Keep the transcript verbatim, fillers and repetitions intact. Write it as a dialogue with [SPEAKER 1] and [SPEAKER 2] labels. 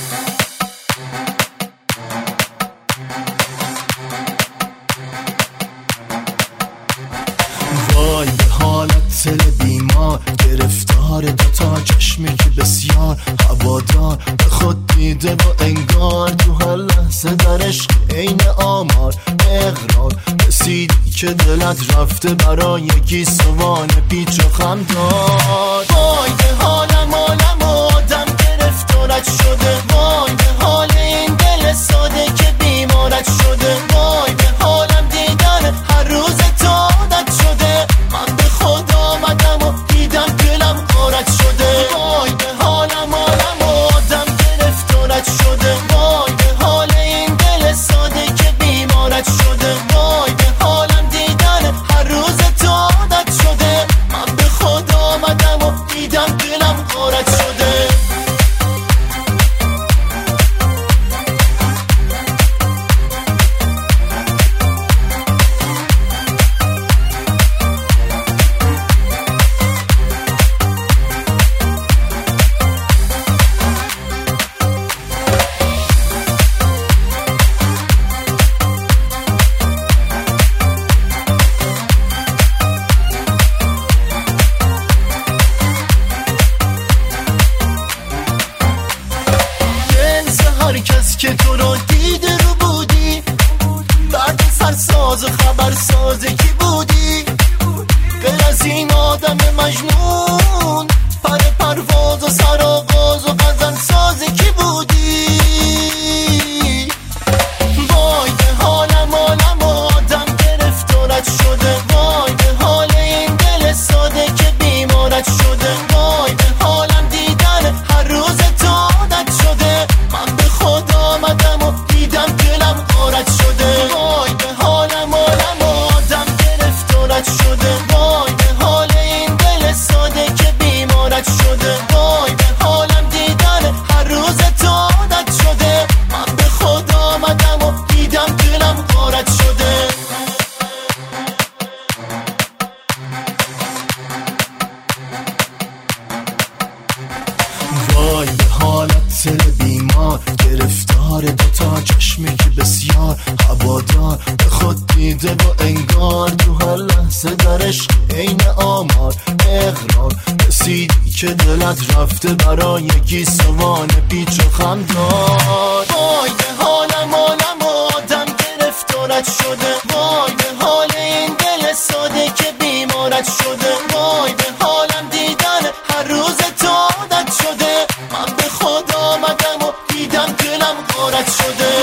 [SPEAKER 1] وای به حالت دل بیمار، گرفتار دوتا چشمی که بسیار هوادار، به خود دیده و انگار تو هر لحظه در عشق عین آمار. اقرار رسیدی که دلت رفته برای گیسوان پیچ و خم دار. وای به حالم عالم آدم گرفتارت شده، وای به حال این دل ساده که بیمارت شده. وای به حالم دیدن هر روز تو عادت شده، من به خود آمدم و دیدم دلم غارت شده. وای به حالم عالم آدم گرفتارت شده، وای به حال این دل ساده که بیمارت شده. وای به حالم دیدن هر روز تو عادت شده، من به خود آمدم و دیدم دلم غارت شده. هر کس که تو رو دیده رو بودی، بعد سرساز و خبرساز کی بودی؟ غیر از این آدم مجنون پر پرواز و سرآغاز و غزل ساز کی بودی؟ وای به حالم عالم آدم گرفتارت شده، وای به حال این دل ساده که بیمارت شده. وای به حالم دیدن هر روز تو عادت شده، من به خود آمدم و دیدم دلم غارت شده. وای به حالم عالم آدم گرفتارت شده، وای به حال این دل ساده که بیمارت شده. وای به حالم دیدن هر روز تو عادت شده، من به خود آمدم و دیدم دلم غارت شده. وای به حالت دل بیمار، گرفتار دوتا چشمی که بسیار هوادار، به خود دیده و انگار تو هر لحظه در عشق عین آمار. اقرار رسیدی که دلت رفته برای گیسوان پیچ و خم دار. وای به حالم عالم آدم گرفتارت شده، وای به حال این دل ساده که بیمارت شده. وای به حالم دیدن هر روز تو عادت شده، من به خود آمدم و دیدم دلم غارت شده.